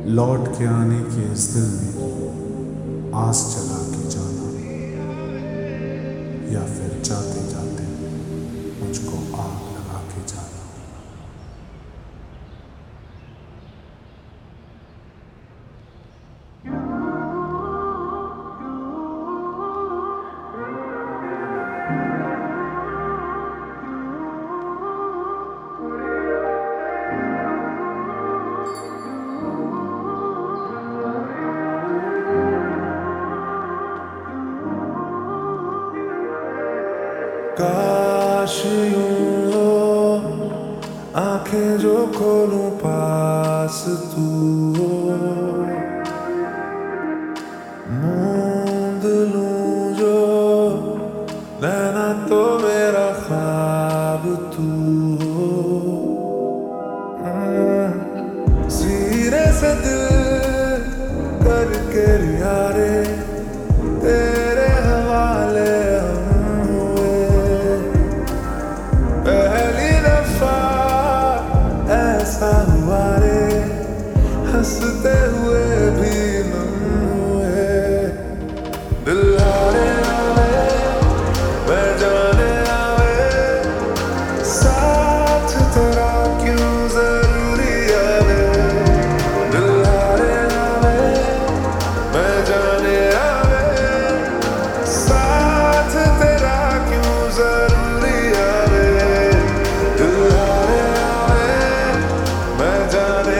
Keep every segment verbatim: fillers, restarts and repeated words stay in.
लौट के आने के इस दिल में आस जगा के जाना, या फिर जाते जाते मुझको आग लगा के जाना। काश यूं हो आंखें जो खोलूं पास तू हो, मूंद लूं जो नैना तो मेरा ख्वाब तू हो। सिरे से दिल करके यारे तेरे हवाले हंसते हुए भी नम हुए। दिल हारे आवे मैं जाने आवे, साथ तेरा क्यों जरूरी आवे। दिल हारे आवे मैं जाने आवे, साथ तेरा क्यों जरूरी आवे। दिल हारे आवे मैं जाने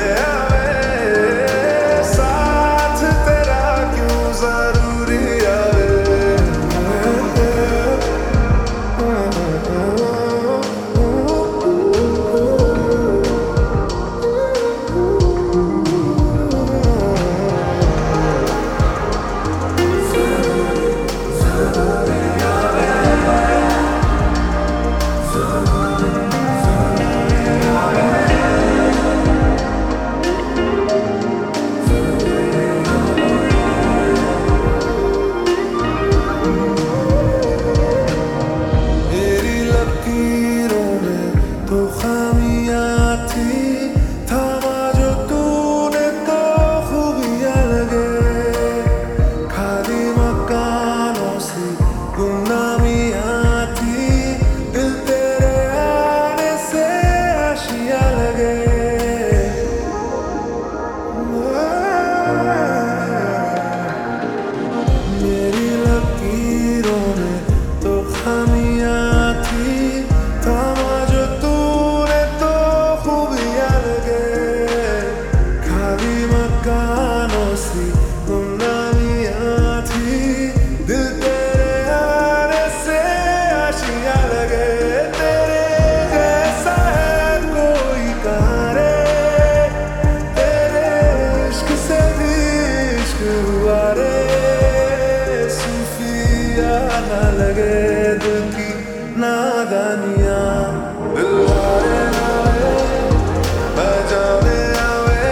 लगे दिल की नादानियाँ। दिल हारे आवे मैं जाने आवे,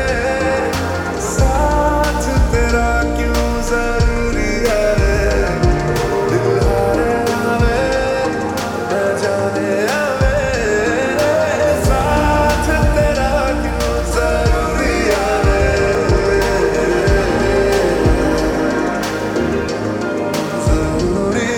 साथ तेरा क्यों जरूरी है। दिल हारे आवे मैं जाने आवे, साथ तेरा क्यों जरूरी है। जरूरी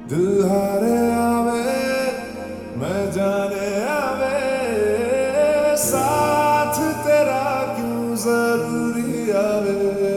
दिल हारे आवे मैं जाने आवे साथ तेरा क्यों जरूरी आवे